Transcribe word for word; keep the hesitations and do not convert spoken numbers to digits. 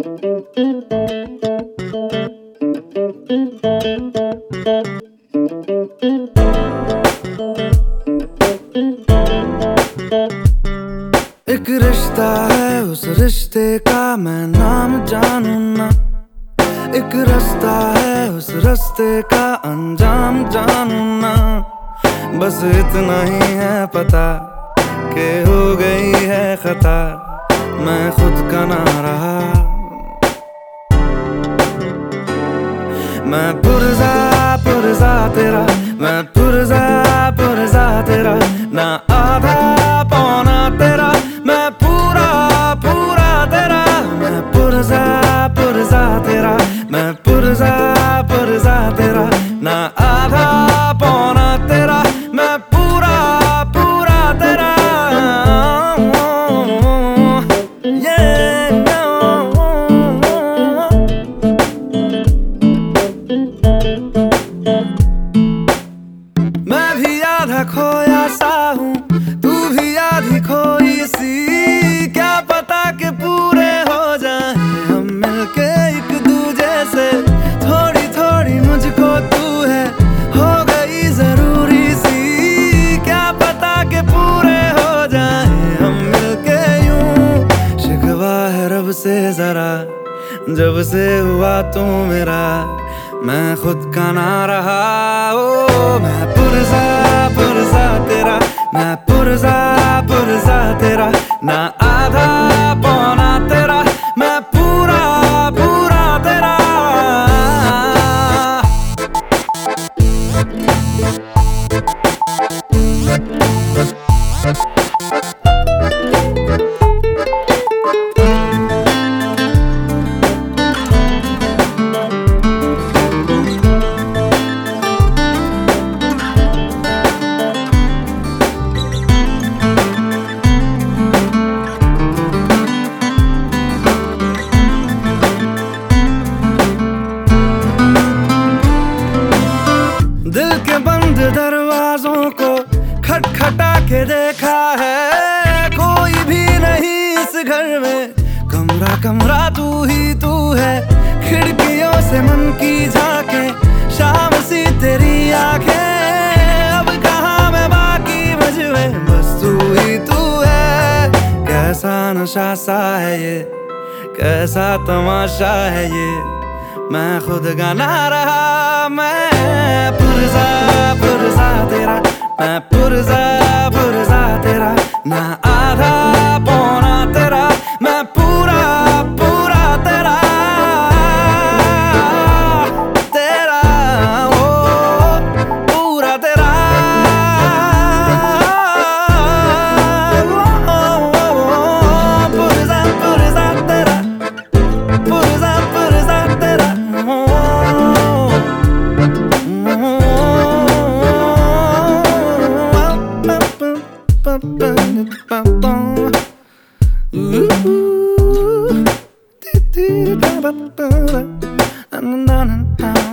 एक रिश्ता है, उस रिश्ते का मैं नाम जानू ना। एक रास्ता है, उस रास्ते का अंजाम जानू ना। बस इतना ही है पता कि हो गई है खता, मैं खुद का ना रहा। मैं पुरजा पुरजा तेरा, मैं पुरजा पुरजा तेरा, ना आधा पौना तेरा, मैं पूरा पूरा तेरा। मैं पुरजा पुरजा तेरा, मैं पुरजा पुरजा तेरा, ना आधा पौना तेरा, मैं पूरा पूरा तेरा। मैं भी आधा खोया सा हूँ, तू भी आधी खोई सी। क्या पता कि पूरे हो जाए हम मिलके एक दूजे से। थोड़ी थोड़ी मुझको तू है हो गई जरूरी सी। क्या पता कि पूरे हो जाए हम मिलके यूं। शिकवा है रब से जरा, जब से हुआ तू मेरा, मैं खुद का ना रहा। ओ मैं पुरजा पुरजा तेरा, मैं पुरजा पुरजा तेरा, ना आधा पौना तेरा, मैं पूरा पूरा तेरा। दिल के बंद दरवाजों को खटखटा के देखा है, कोई भी नहीं इस घर में। कमरा कमरा तू ही तू है, खिड़कियों से मन की झांके, शाम सी तेरी आंखें। अब कहाँ मैं बाकी मुझ में, बस तू ही तू है। कैसा नशा सा है ये, कैसा तमाशा है ये, मैं खुद का ना रहा। मैं पुरजा पुरजा तेरा, मैं पुरजा पुरजा तेरा, ना आधा पौना तेरा, मैं पूरा पूरा तेरा तेरा। ओ पूरा तेरा। पुरजा पुरजा तेरा, पुरजा पुरजा तेरा। Ooh,